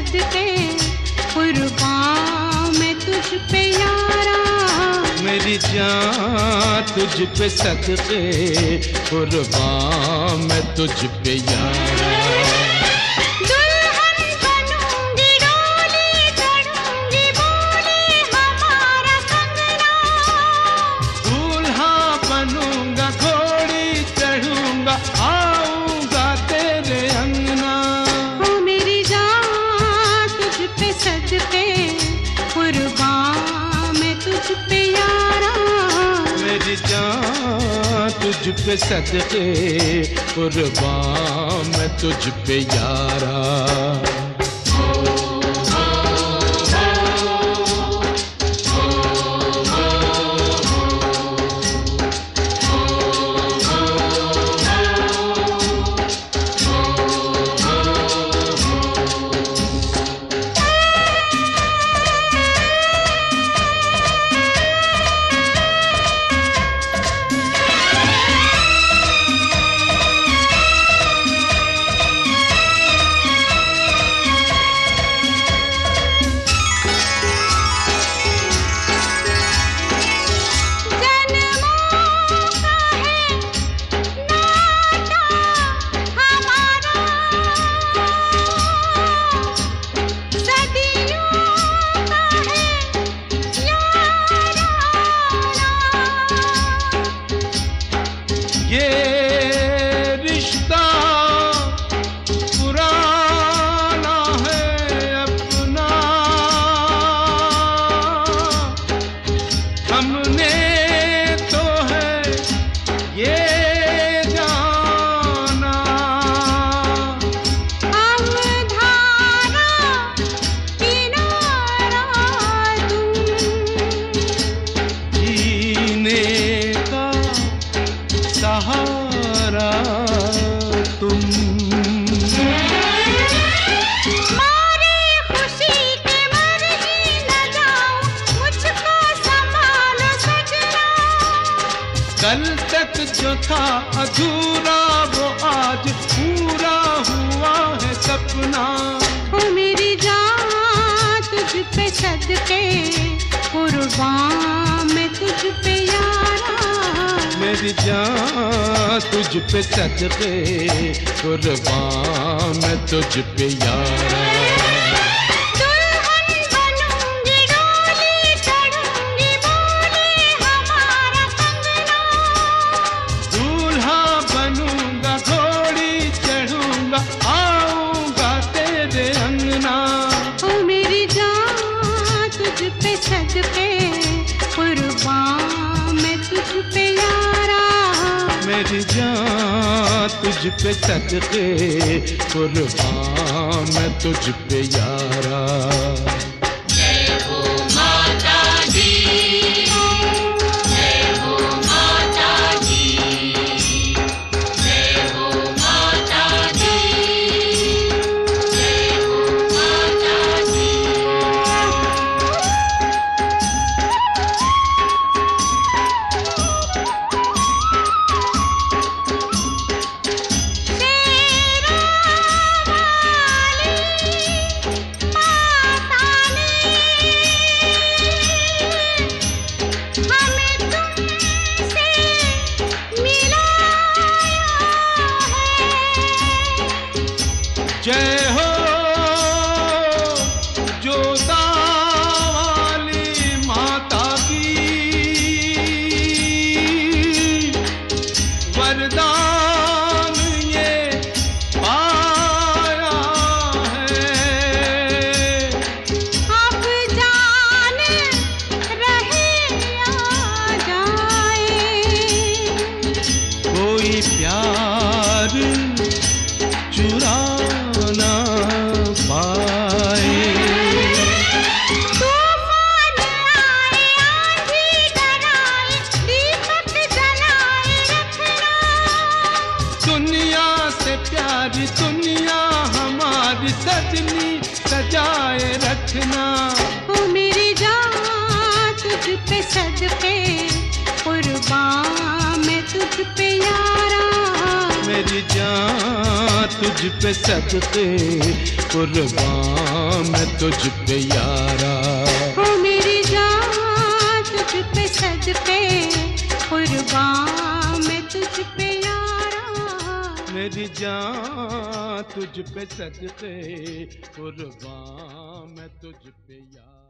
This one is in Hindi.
सदके कुर्बान मैं तुझ पे यारा। मेरी जान तुझ पे सदके कुर्बान मैं तुझ पे यारा। दुल्हन बनूंगी डोली चढ़ूंगी बोले हमारा कंगना। दूल्हा बनूंगा घोड़ी चढ़ूंगा आऊंगा तेरे अंगना। ओ मेरी जान तुझ पे सदके कुर्बान मैं तुझ पे यारा। मेरी जान तुझ पे सदके कुर्बान मैं तुझ पे यारा। ये रिश्ता पुराना है अपना, हमने तो है ये जाना। हम धारा किनारा तुम, जीने का सहारा तुम। मारे खुशी के मर ही न जाऊं मुझको संभालो सजना। कल तक जो था अधूरा वो आज पूरा हुआ है सपना। ओ मेरी जान तुझ पे सदके कुर्बान मैं तुझ पे यारा। मेरी जान तुझ पे सदके कुर्बान मैं तुझ पे यारा। दुल्हन बनूंगी डोली चढ़ूंगी बोले हमारा कंगना। दूल्हा बनूंगा घोड़ी चढ़ूंगा आऊंगा तेरे अंगना। ओ मेरी जान तुझ पे सदके कुर्बान मैं तुझ पे यारा। मेरी जान तुझ पे सदके कुर्बान मैं तुझ पे यारा। जय हो माता दी, जय हो माता दी, जय हो माता दी, जय हो माता दी। तेरा वाली माता ने हमें तुमसे मिलाया है। जय हो जोता वाली माता की, वरदान ये पाया है। अब जान रहे या जाए, कोई प्यार चुरा ना पाए। तूफान आए आंधी डराए दीपक जलाए रखना। दुनिया से प्यारी दुनिया हमारी सजनी सजाए रखना। ओ मेरी जान तुझ पे सदके कुर्बान मैं तुझ पे यारा। मेरी जान तुझ पे सदके कुर्बान मैं तुझ पे यारा। ओ मेरी जान तुझ पे सदके कुर्बान मैं तुझ पे यारा। मेरी जान तुझ पे सदके कुर्बान मैं तुझ पे यारा।